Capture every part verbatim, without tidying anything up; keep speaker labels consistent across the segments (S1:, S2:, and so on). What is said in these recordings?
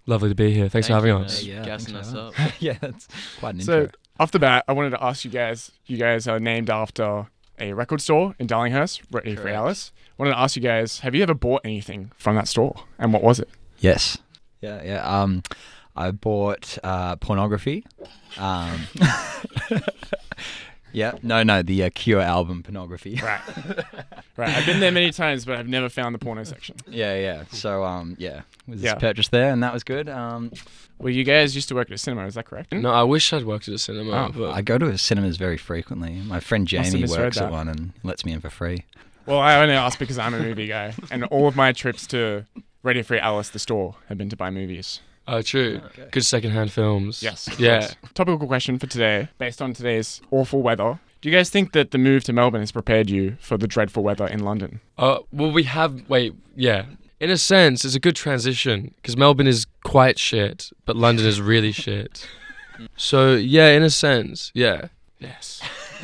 S1: Lovely to be here. Thanks
S2: Thank
S1: for having
S2: you,
S1: us.
S2: mate.
S3: Yeah,
S2: Gassing
S3: thanks
S2: us
S3: for
S2: up.
S3: having us. Yeah, that's quite an
S4: So
S3: intro.
S4: off the bat, I wanted to ask you guys. You guys are named after a record store in Darlinghurst, Ready for
S2: Correct.
S4: Alice. I wanted to ask you guys: have you ever bought anything from that store, and what was it?
S3: Yes. Yeah, yeah. Um, I bought uh, pornography. Um, yeah, no, no, the uh, Cure album, Pornography.
S4: Right, right. I've been there many times, but I've never found the porno section.
S3: Yeah, yeah. So, um, yeah, was
S4: Yeah.
S3: purchased there, and that was good. Um,
S4: Well, you guys used to work at a cinema, is that correct?
S1: No, I wish I'd worked at a cinema.
S4: Oh,
S1: but
S3: I go to cinemas very frequently. My friend
S4: Must have
S3: Jamie
S4: misread
S3: works
S4: that.
S3: at one and lets me in for free.
S4: Well, I only ask because I'm a movie guy, and all of my trips to Ready for Alice, the store, have been to buy movies.
S1: Oh, true.
S3: Okay.
S1: Good secondhand films.
S4: Yes. of
S1: Yeah.
S4: course. Topical question for today, based on today's awful weather. Do you guys think that the move to Melbourne has prepared you for the dreadful weather in London?
S1: Uh, well, we have. Wait, yeah. In a sense, it's a good transition because Melbourne is quite shit, but London is really shit. So yeah, in a sense, yeah.
S4: Yes.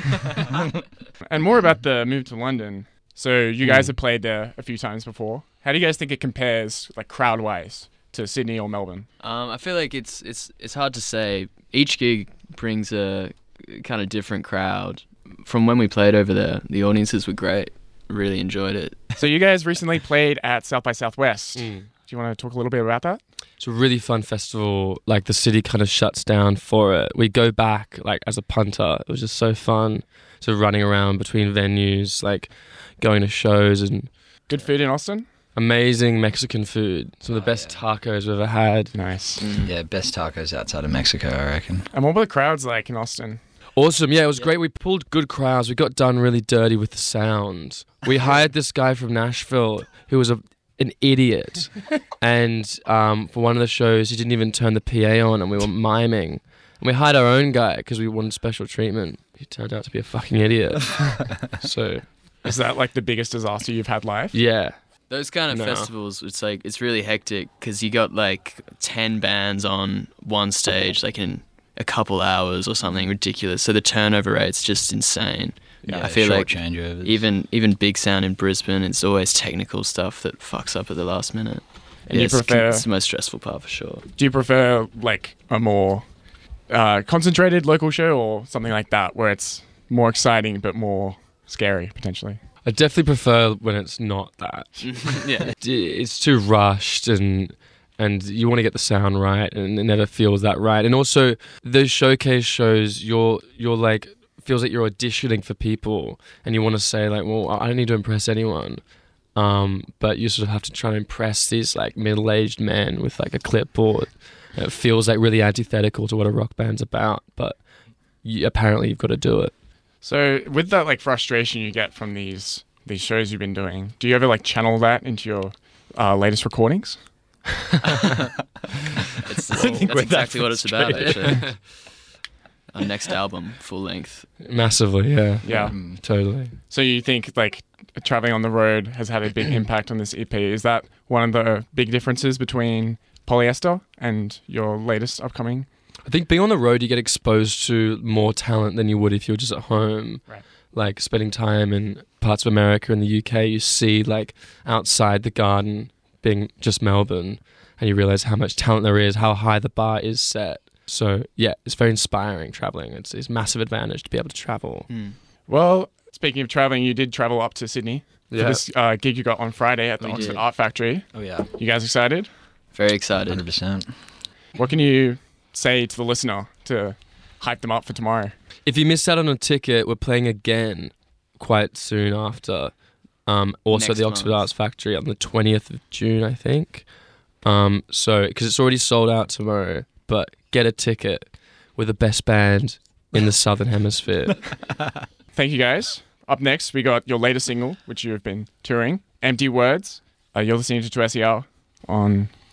S4: And more about the move to London. So you guys
S1: Mm.
S4: have played there a few times before. How do you guys think it compares, like crowd-wise, to Sydney or Melbourne?
S2: Um, I feel like it's it's it's hard to say. Each gig brings a kind of different crowd. From when we played over there, the audiences were great. Really enjoyed it.
S4: So you guys recently played at South by Southwest.
S1: Mm.
S4: Do you want to talk a little bit about that?
S1: It's a really fun festival. Like the city kind of shuts down for it. We go back like as a punter. It was just so fun. So running around between venues, like going to shows and
S4: Good food in Austin?
S1: amazing Mexican food. Some of the
S3: Oh,
S1: best
S3: yeah.
S1: tacos we've ever had.
S4: Nice.
S2: Mm.
S3: Yeah, best tacos outside of Mexico, I reckon.
S4: And what were the crowds like in Austin?
S1: Awesome. Yeah, it was
S2: Yeah.
S1: great. We pulled good crowds. We got done really dirty with the sound. We hired this guy from Nashville who was a, an idiot. And um, for one of the shows, he didn't even turn the P A on and we were miming. And we hired our own guy because we wanted special treatment. He turned out to be a fucking idiot. So,
S4: Is that like the biggest disaster you've had live?
S1: yeah.
S2: Those kind of
S1: No.
S2: festivals, it's like it's really hectic because you got like ten bands on one stage, like in a couple hours or something ridiculous. So the turnover rate's just insane.
S4: Yeah,
S2: I feel
S3: short
S2: like
S3: changeovers.
S2: Even even big sound in Brisbane, it's always technical stuff that fucks up at the last minute.
S4: And you
S2: it's,
S4: prefer-
S2: it's the most stressful part for sure.
S4: Do you prefer like a more uh, concentrated local show or something like that where it's more exciting but more scary potentially?
S1: I definitely prefer when it's not that.
S2: Yeah.
S1: D- It's too rushed and and you want to get the sound right and it never feels that right. And also those showcase shows, you're you're like feels like you're auditioning for people and you want to say like, well, I don't need to impress anyone. Um, but you sort of have to try to impress these like middle-aged men with like a clipboard. And it feels like really antithetical to what a rock band's about, but you, apparently you've got to do it.
S4: So with that like frustration you get from these these shows you've been doing, do you ever like channel that into your uh, latest recordings?
S2: It's,
S3: I don't think
S2: that's
S3: we're that
S2: exactly what it's about, actually. Our next album, full length.
S1: Massively, yeah.
S4: Yeah.
S3: Mm.
S1: Totally.
S4: So you think like traveling on the road has had a big impact on this E P? Is that one of the big differences between Polyester and your latest upcoming?
S1: I think being on the road, you get exposed to more talent than you would if you were just at home.
S4: Right.
S1: Like spending time in parts of America and the U K, you see like outside the garden being just Melbourne and you realize how much talent there is, how high the bar is set. So yeah, it's very inspiring traveling. It's, it's a massive advantage to be able to travel.
S2: Mm.
S4: Well, speaking of traveling, you did travel up to Sydney for
S1: Yeah.
S4: this uh, gig you got on Friday at the
S2: We
S4: Oxford
S2: did.
S4: Art Factory.
S3: Oh, yeah.
S4: You guys excited?
S2: Very excited.
S3: one hundred percent.
S4: What can you say to the listener to hype them up for tomorrow?
S1: If you missed out on a ticket, we're playing again quite soon after. Um, also
S2: Next
S1: the Oxford
S2: month.
S1: Arts Factory on the twentieth of June, I think. Um, so, because it's already sold out tomorrow, but get a ticket. We're the best band in the Southern Hemisphere.
S4: Thank you guys. Up next, we got your latest single, which you have been touring, Empty Words. Uh, you're listening to two S E L on